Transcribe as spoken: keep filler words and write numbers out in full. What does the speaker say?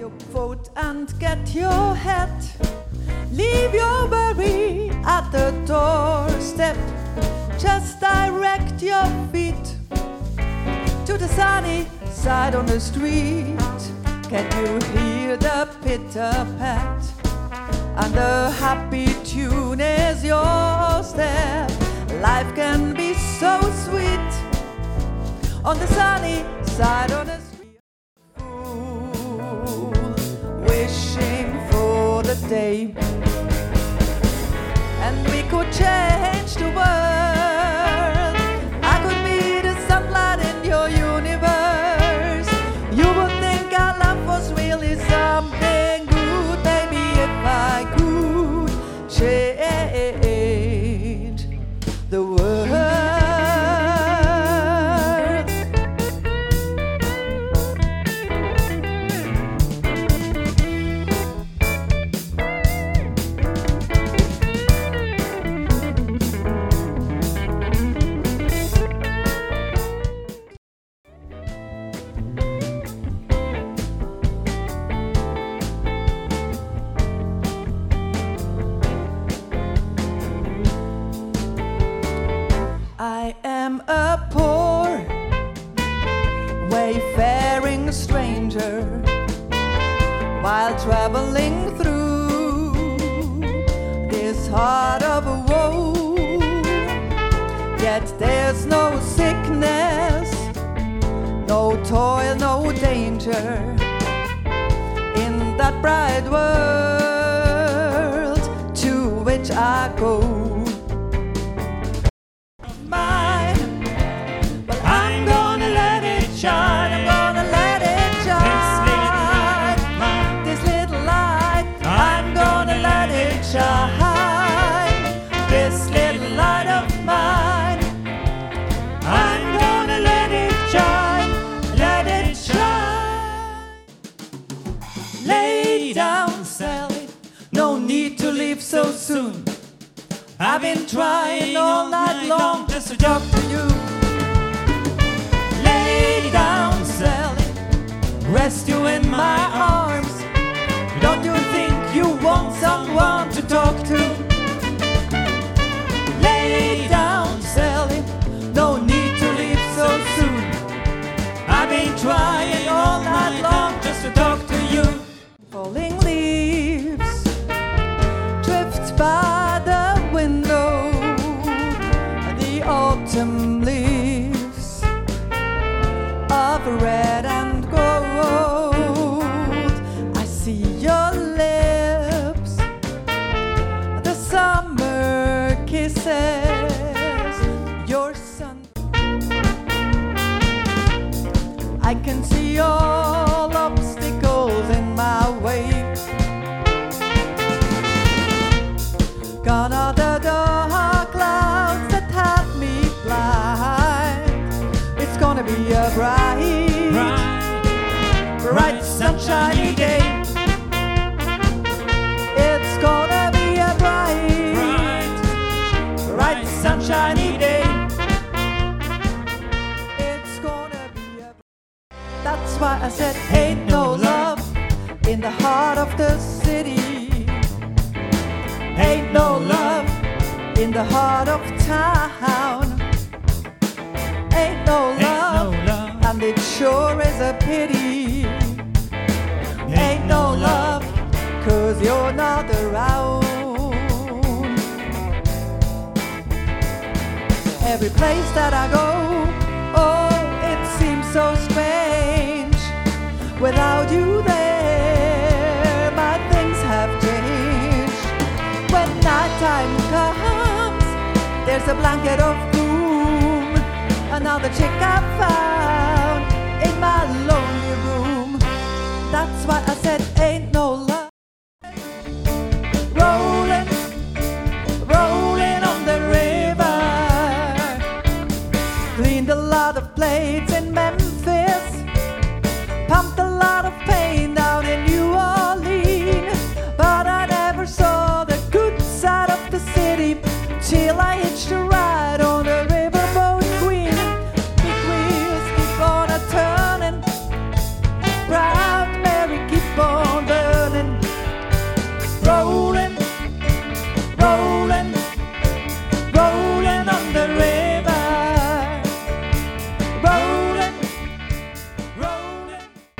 your vote and get your hat. Leave your worry at the doorstep. Just direct your feet to the sunny side on the street. Can you hear the pitter-pat? And the happy tune is your step. Life can be so sweet on the sunny side on the street. Fool, wishing for the day and we could change the world. I could be the sunlight in your universe. You would think our love was really something good. Maybe if I could change the world. I am a poor, wayfaring stranger while traveling through this heart of woe. Yet there's no sickness, no toil, no danger in that bright world to which I go. This little light of mine, I'm gonna let it shine, let it shine. Lay down, Sally, no need to leave so soon. I've been trying all night long just to talk to you. Lay down, Sally, rest you in my arms. Don't you think you want someone to talk to? Lay down, Sally, no need to leave so soon. I've been trying all night long just to talk to you. Falling leaves drift by the window. The autumn leaves of red and gold. I see your lips, the summer kisses, your sun. I can see all obstacles in my way. Gone are the dark clouds that had me blind. It's gonna be a bright, bright, bright sunshiny day. It's gonna be a bright, bright, bright sunshiny day. It's gonna be a. That's why I said ain't no love in the heart of the city. Ain't no love in the heart of town. Ain't no love, ain't no love, and it sure is a pity. Ain't, ain't no love, cause you're not around. Every place that I go, oh, it seems so strange. Without you there, my things have changed. When nighttime comes, there's a blanket of gloom. Another chick I found in my lonely room. That's why I said ain't no love. Rolling, rolling on the river. Cleaned a lot of plates in Memphis. Pumped a